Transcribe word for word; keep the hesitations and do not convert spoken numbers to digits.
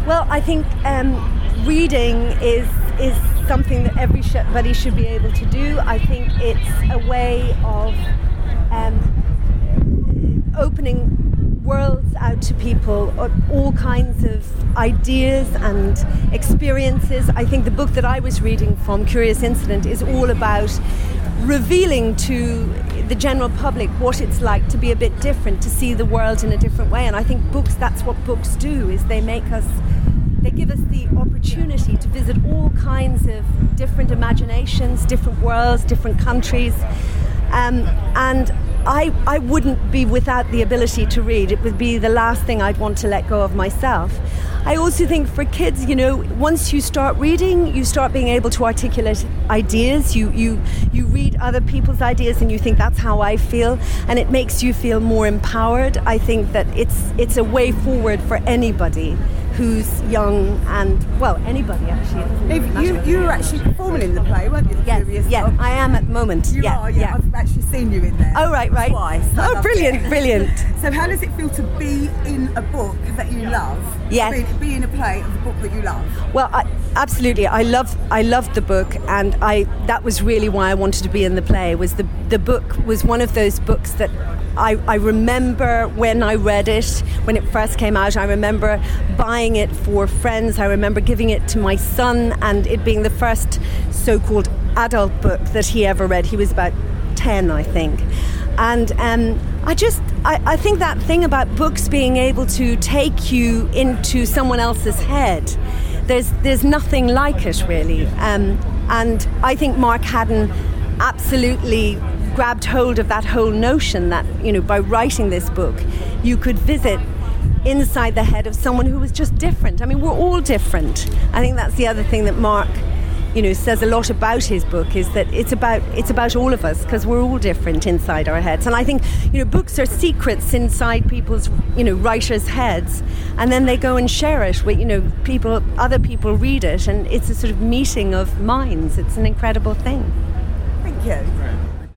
Well, I think um, reading is is something that everybody should be able to do. I think it's a way of um, opening worlds out to people, all kinds of ideas and experiences. I think the book that I was reading from, Curious Incident, is all about revealing to the general public what it's like to be a bit different, to see the world in a different way. And I think books, that's what books do, is they make us, they give us the opportunity to visit all kinds of different imaginations, different worlds, different countries. Um, and I, I wouldn't be without the ability to read. It would be the last thing I'd want to let go of myself. I also think for kids, you know, once you start reading, you start being able to articulate ideas. You you you read other people's ideas and you think, that's how I feel, and it makes you feel more empowered. I think that it's it's a way forward for anybody who's young and, well, anybody actually. If you, you were actually performing in the play, weren't you? The Yes, Curious yeah, Dog? I am at the moment. You yeah, are, yeah. yeah. I've actually seen you in there. Oh, right, right. Twice. I Oh, loved brilliant, it. brilliant. So how does it feel to be in a book that you love? Yes. Be, be in a play of the book that you love? Well, I, absolutely. I love I loved the book, and I that was really why I wanted to be in the play. Was the the book was one of those books that I, I remember when I read it, when it first came out. I remember buying it for friends. I remember giving it to my son, and it being the first so-called adult book that he ever read. He was about ten, I think. And um, I just, I, I think that thing about books being able to take you into someone else's head, there's there's nothing like it, really. Um, and I think Mark Haddon absolutely grabbed hold of that whole notion that, you know, by writing this book, you could visit inside the head of someone who was just different. I mean, we're all different. I think that's the other thing that Mark, you know, says a lot about his book, is that it's about it's about all of us, because we're all different inside our heads. And I think, you know, books are secrets inside people's, you know, writers' heads, and then they go and share it with, you know, people, other people read it, and it's a sort of meeting of minds. It's an incredible thing. Thank you.